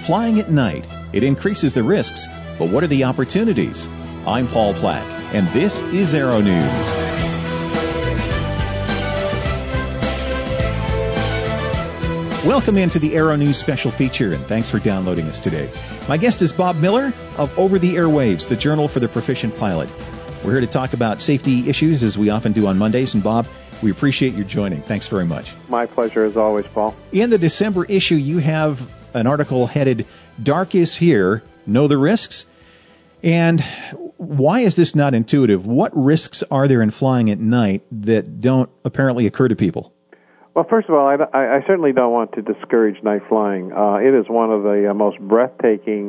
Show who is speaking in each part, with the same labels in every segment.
Speaker 1: Flying at night, it increases the risks, but what are the opportunities? I'm Paul Platt, and this is Aero News. Welcome into the Aero News special feature, and thanks for downloading us today. My guest is Bob Miller of Over the Airwaves, the Journal for the Proficient Pilot. We're here to talk about safety issues, as we often do on Mondays, and Bob, we appreciate your joining. Thanks very much.
Speaker 2: My pleasure, as always, Paul.
Speaker 1: In the December issue, you have an article headed, Dark is Here, Know the Risks? And why is this not intuitive? What risks are there in flying at night that don't apparently occur to people?
Speaker 2: Well, first of all, I certainly don't want to discourage night flying. It is one of the most breathtaking,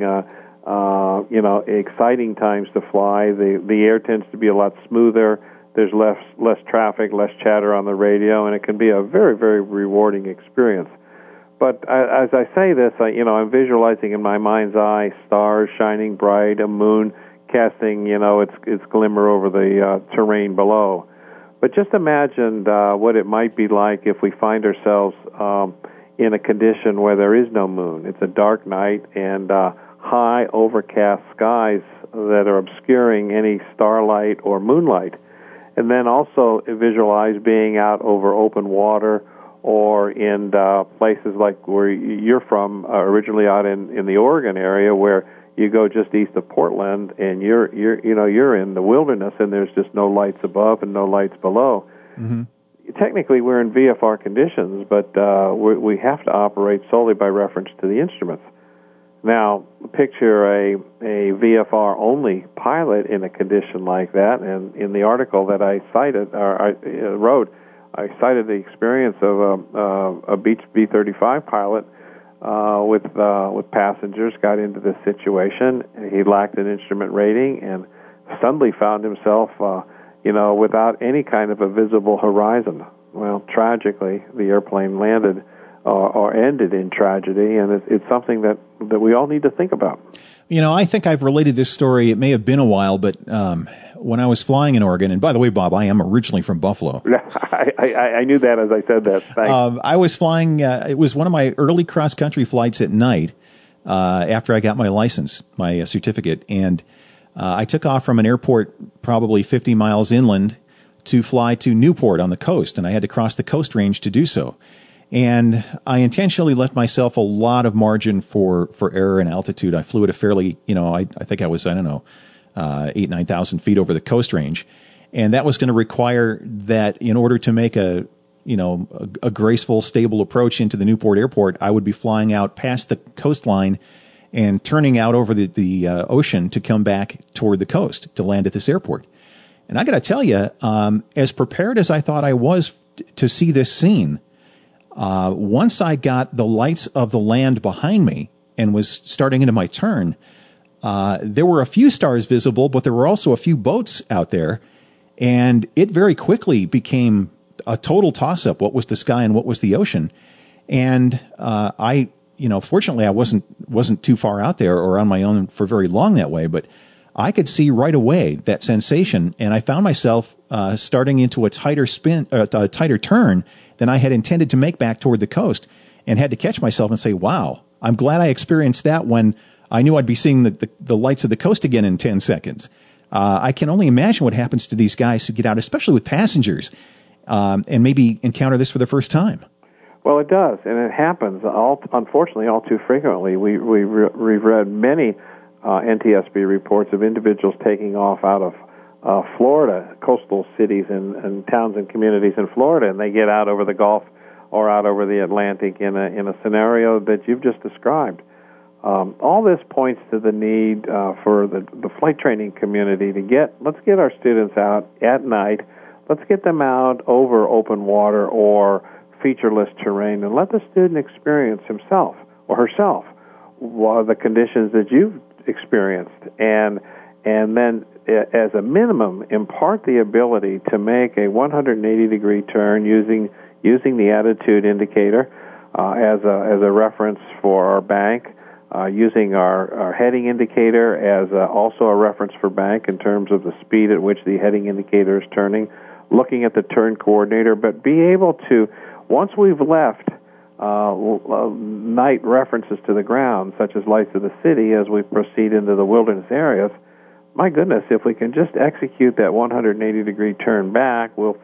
Speaker 2: exciting times to fly. The air tends to be a lot smoother. There's less traffic, less chatter on the radio, and it can be a very, very rewarding experience. But as I say this, I'm visualizing in my mind's eye stars shining bright, a moon casting, its glimmer over the terrain below. But just imagine what it might be like if we find ourselves in a condition where there is no moon. It's a dark night and high overcast skies that are obscuring any starlight or moonlight. And then also visualize being out over open water or in places like where you're from, originally out in the Oregon area, where you go just east of Portland, and you're in the wilderness, and there's just no lights above and no lights below. Mm-hmm. Technically, we're in VFR conditions, but we have to operate solely by reference to the instruments. Now, picture a VFR-only pilot in a condition like that, and in the article that I cited, or I wrote, I cited the experience of a Beech B-35 pilot with passengers, got into this situation. He lacked an instrument rating and suddenly found himself, without any kind of a visible horizon. Well, tragically, the airplane landed or ended in tragedy, and it's something that we all need to think about.
Speaker 1: I think I've related this story. It may have been a while, but when I was flying in Oregon, and by the way, Bob, I am originally from Buffalo.
Speaker 2: I knew that as I said that. Thanks.
Speaker 1: I was flying, it was one of my early cross-country flights at night after I got my license, my certificate, and I took off from an airport probably 50 miles inland to fly to Newport on the coast, and I had to cross the coast range to do so. And I intentionally left myself a lot of margin for error and altitude. I flew at a fairly, I think I was, 9,000 feet over the coast range. And that was going to require that in order to make a graceful, stable approach into the Newport airport, I would be flying out past the coastline and turning out over the ocean to come back toward the coast to land at this airport. And I got to tell you, as prepared as I thought I was to see this scene, once I got the lights of the land behind me and was starting into my turn, there were a few stars visible, but there were also a few boats out there, and it very quickly became a total toss-up, what was the sky and what was the ocean. And fortunately I wasn't too far out there or on my own for very long that way, but I could see right away that sensation, and I found myself starting into a tighter turn than I had intended to make back toward the coast, and had to catch myself and say, wow, I'm glad I experienced that when I knew I'd be seeing the lights of the coast again in 10 seconds. I can only imagine what happens to these guys who get out, especially with passengers, and maybe encounter this for the first time.
Speaker 2: Well, it does, and it happens, unfortunately, all too frequently. We've read many NTSB reports of individuals taking off out of Florida, coastal cities and towns and communities in Florida, and they get out over the Gulf or out over the Atlantic in a scenario that you've just described. All this points to the need for the flight training community let's get our students out at night. Let's get them out over open water or featureless terrain, and let the student experience himself or herself the conditions that you've experienced, and then as a minimum impart the ability to make a 180-degree turn using the attitude indicator as a reference for our bank, using our heading indicator as also a reference for bank in terms of the speed at which the heading indicator is turning, looking at the turn coordinator, but be able to, once we've left night references to the ground, such as lights of the city, as we proceed into the wilderness areas. My goodness, if we can just execute that 180-degree turn back, we'll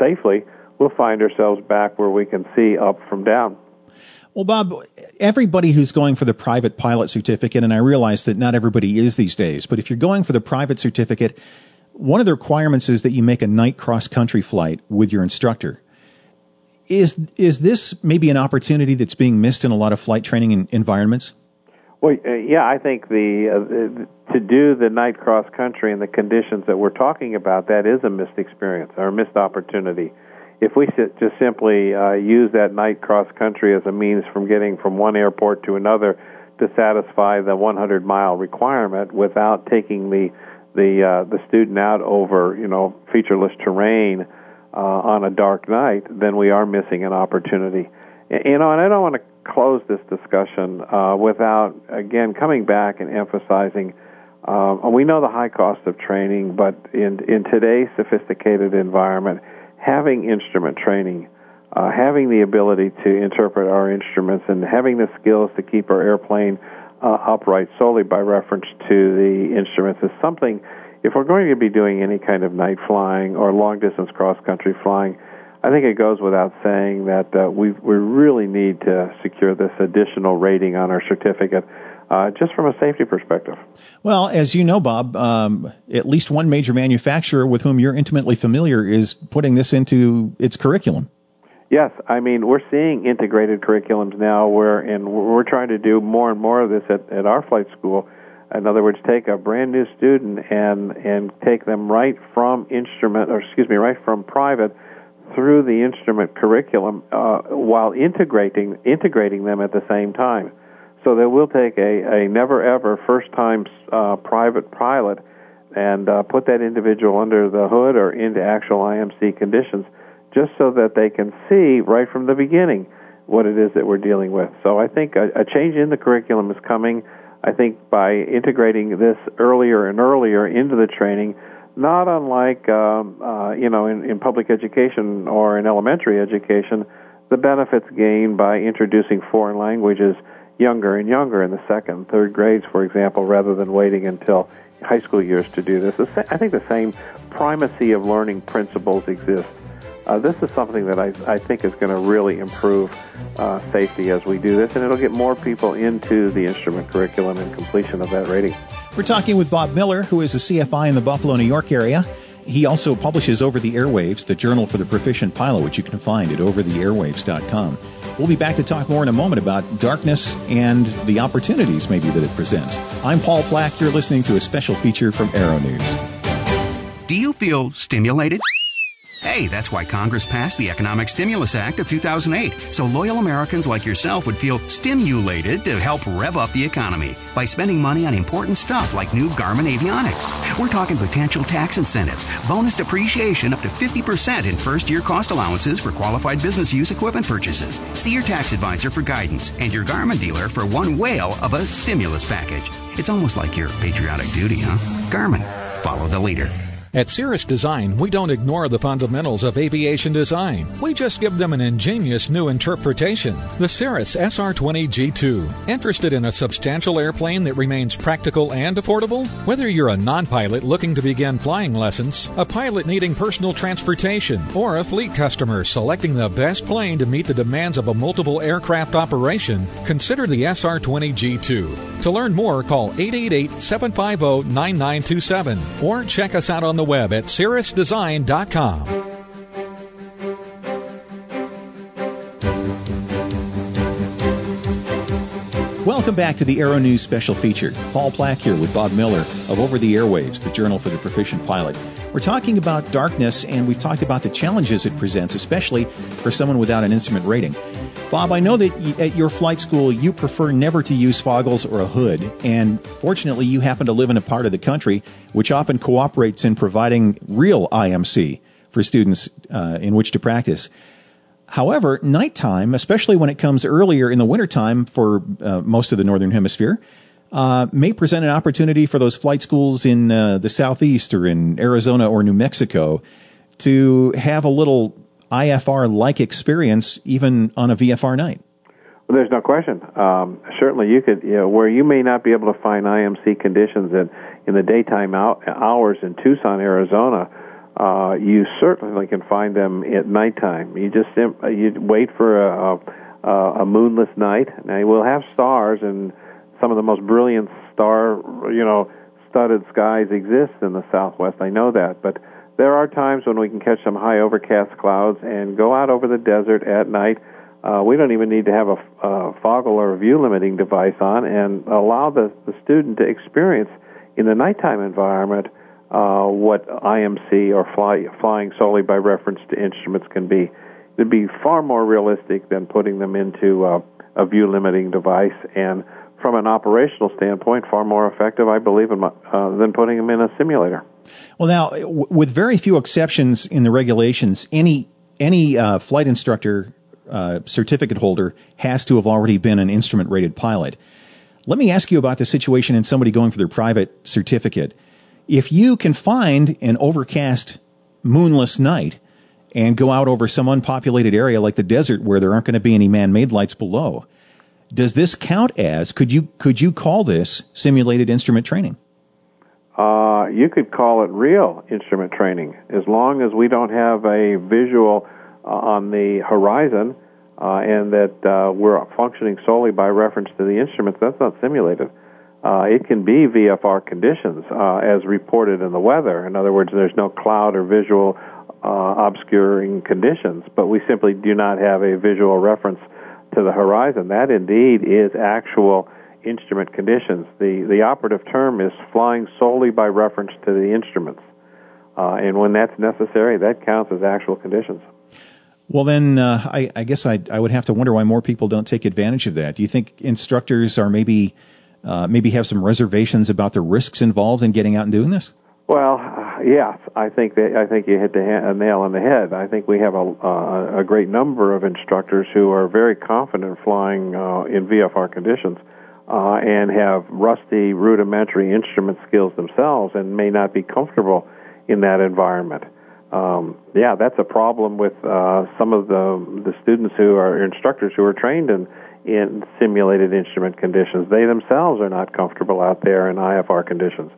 Speaker 2: find ourselves back where we can see up from down.
Speaker 1: Well, Bob, everybody who's going for the private pilot certificate, and I realize that not everybody is these days, but if you're going for the private certificate, one of the requirements is that you make a night cross-country flight with your instructor. Is this maybe an opportunity that's being missed in a lot of flight training environments?
Speaker 2: Well, yeah, I think to do the night cross-country in the conditions that we're talking about, that is a missed experience or a missed opportunity. If we just simply use that night cross-country as a means from getting from one airport to another to satisfy the 100-mile requirement without taking the student out over, featureless terrain on a dark night, then we are missing an opportunity. And I don't want to close this discussion without, again, coming back and emphasizing we know the high cost of training, but in today's sophisticated environment, having instrument training, having the ability to interpret our instruments, and having the skills to keep our airplane upright solely by reference to the instruments is something, if we're going to be doing any kind of night flying or long-distance cross-country flying, I think it goes without saying that we really need to secure this additional rating on our certificate, just from a safety perspective.
Speaker 1: Well, as you know, Bob, at least one major manufacturer with whom you're intimately familiar is putting this into its curriculum.
Speaker 2: Yes, I mean, we're seeing integrated curriculums now we're trying to do more and more of this at our flight school. In other words, take a brand new student and take them right from private through the instrument curriculum while integrating them at the same time. So that we'll take a never-ever first-time private pilot and put that individual under the hood or into actual IMC conditions just so that they can see right from the beginning what it is that we're dealing with. So I think a change in the curriculum is coming. I think by integrating this earlier and earlier into the training, not unlike in public education or in elementary education, the benefits gained by introducing foreign languages younger and younger in the second and third grades, for example, rather than waiting until high school years to do this. I think the same primacy of learning principles exists. This is something that I think is going to really improve safety as we do this, and it'll get more people into the instrument curriculum and completion of that rating.
Speaker 1: We're talking with Bob Miller, who is a CFI in the Buffalo, New York area. He also publishes Over the Airwaves, the journal for the proficient pilot, which you can find at overtheairwaves.com. We'll be back to talk more in a moment about darkness and the opportunities maybe that it presents. I'm Paul Plack. You're listening to a special feature from Aero News.
Speaker 3: Do you feel stimulated? Hey, that's why Congress passed the Economic Stimulus Act of 2008, so loyal Americans like yourself would feel stimulated to help rev up the economy by spending money on important stuff like new Garmin avionics. We're talking potential tax incentives, bonus depreciation up to 50% in first-year cost allowances for qualified business use equipment purchases. See your tax advisor for guidance and your Garmin dealer for one whale of a stimulus package. It's almost like your patriotic duty, huh? Garmin, follow the leader.
Speaker 4: At Cirrus Design, we don't ignore the fundamentals of aviation design. We just give them an ingenious new interpretation. The Cirrus SR20 G2. Interested in a substantial airplane that remains practical and affordable? Whether you're a non-pilot looking to begin flying lessons, a pilot needing personal transportation, or a fleet customer selecting the best plane to meet the demands of a multiple aircraft operation, consider the SR20 G2. To learn more, call 888-750-9927 or check us out on the web at cirrusdesign.com.
Speaker 1: Welcome back to the Aero News special feature. Paul Plack here with Bob Miller of Over the Airwaves, the journal for the proficient pilot. We're talking about darkness, and we've talked about the challenges it presents, especially for someone without an instrument rating. Bob, I know that at your flight school you prefer never to use foggles or a hood, and fortunately you happen to live in a part of the country which often cooperates in providing real IMC for students in which to practice. However, nighttime, especially when it comes earlier in the wintertime for most of the northern hemisphere, may present an opportunity for those flight schools in the southeast or in Arizona or New Mexico to have a little IFR-like experience even on a VFR night.
Speaker 2: There's no question. Certainly, you could, where you may not be able to find IMC conditions in the daytime hours in Tucson, Arizona, you certainly can find them at nighttime. You just you wait for a moonless night. Now, we'll have stars, and some of the most brilliant studded skies exist in the Southwest. I know that, but there are times when we can catch some high overcast clouds and go out over the desert at night. We don't even need to have a foggle or a view-limiting device on, and allow the student to experience in the nighttime environment what IMC or flying solely by reference to instruments can be. It'd be far more realistic than putting them into a view-limiting device, and from an operational standpoint, far more effective, I believe, than putting them in a simulator.
Speaker 1: Well, now, with very few exceptions in the regulations, any flight instructor certificate holder has to have already been an instrument-rated pilot. Let me ask you about the situation in somebody going for their private certificate. If you can find an overcast, moonless night and go out over some unpopulated area like the desert where there aren't going to be any man-made lights below, does this count as, could you call this simulated instrument training?
Speaker 2: You could call it real instrument training, as long as we don't have a visual on the horizon and that we're functioning solely by reference to the instruments. That's not simulated. It can be VFR conditions as reported in the weather. In other words, there's no cloud or visual obscuring conditions, but we simply do not have a visual reference to the horizon. That indeed is actual instrument conditions. The operative term is flying solely by reference to the instruments. And when that's necessary, that counts as actual conditions.
Speaker 1: Well, then I guess I would have to wonder why more people don't take advantage of that. Do you think instructors are maybe have some reservations about the risks involved in getting out and doing this?
Speaker 2: Well, yes, I think you hit a nail on the head. I think we have a great number of instructors who are very confident flying in VFR conditions and have rusty, rudimentary instrument skills themselves and may not be comfortable in that environment. That's a problem with some of the students who are instructors who are trained in simulated instrument conditions. They themselves are not comfortable out there in IFR conditions.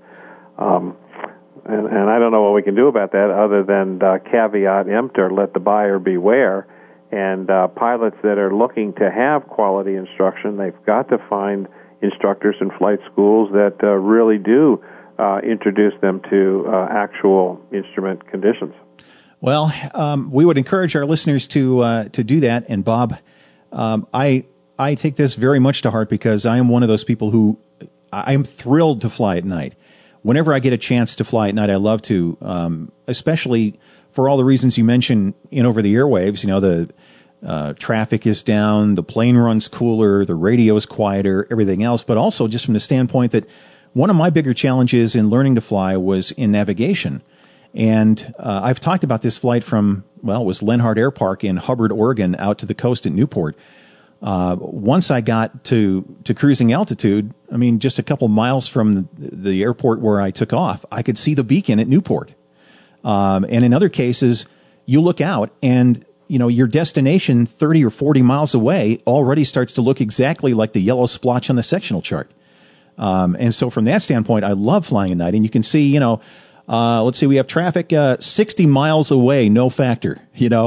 Speaker 2: And I don't know what we can do about that other than caveat emptor, let the buyer beware. And pilots that are looking to have quality instruction, they've got to find instructors in flight schools that really do introduce them to actual instrument conditions.
Speaker 1: Well, we would encourage our listeners to do that. And Bob, I take this very much to heart because I am one of those people who I'm thrilled to fly at night. Whenever I get a chance to fly at night, I love to, especially for all the reasons you mentioned in over the airwaves. The traffic is down, the plane runs cooler, the radio is quieter, everything else, but also just from the standpoint that one of my bigger challenges in learning to fly was in navigation. And I've talked about this flight from, it was Lenhart Air Park in Hubbard, Oregon, out to the coast at Newport. Once I got to cruising altitude, just a couple miles from the airport where I took off, I could see the beacon at Newport. And in other cases, you look out and, your destination 30 or 40 miles away already starts to look exactly like the yellow splotch on the sectional chart. And so from that standpoint, I love flying at night. And you can see, let's see, we have traffic 60 miles away, no factor.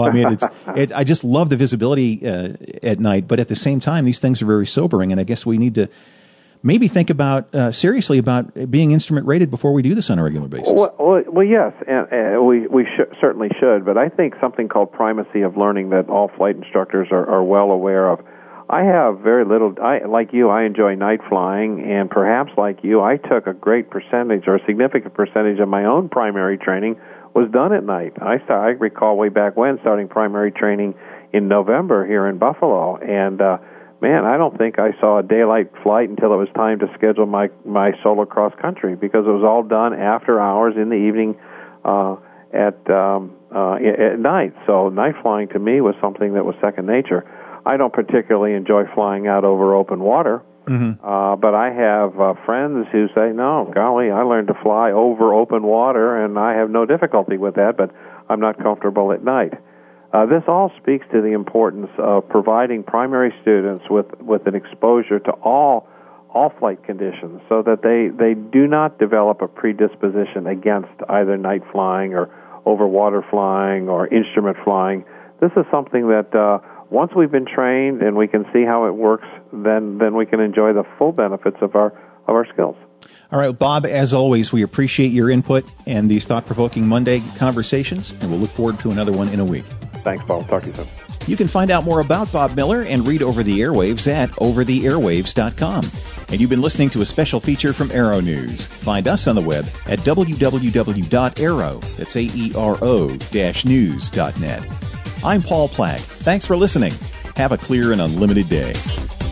Speaker 1: I just love the visibility at night. But at the same time, these things are very sobering. And I guess we need to maybe think about seriously about being instrument rated before we do this on a regular basis.
Speaker 2: Well yes, and we certainly should. But I think something called primacy of learning that all flight instructors are well aware of. I have very little. Like you, I enjoy night flying, and perhaps like you, I took a great percentage or a significant percentage of my own primary training was done at night. I recall way back when starting primary training in November here in Buffalo, and I don't think I saw a daylight flight until it was time to schedule my solo cross country, because it was all done after hours in the evening at night. So night flying to me was something that was second nature. I don't particularly enjoy flying out over open water, but I have friends who say, no, golly, I learned to fly over open water, and I have no difficulty with that, but I'm not comfortable at night. This all speaks to the importance of providing primary students with an exposure to all flight conditions so that they do not develop a predisposition against either night flying or over water flying or instrument flying. This is something that once we've been trained and we can see how it works, then we can enjoy the full benefits of our skills.
Speaker 1: All right, Bob, as always, we appreciate your input and these thought-provoking Monday conversations, and we'll look forward to another one in a week.
Speaker 2: Thanks, Paul. Talk to you soon.
Speaker 1: You can find out more about Bob Miller and read Over the Airwaves at overtheairwaves.com. And you've been listening to a special feature from Aero News. Find us on the web at www.aero, that's AERO-news.net. I'm Paul Plagg. Thanks for listening. Have a clear and unlimited day.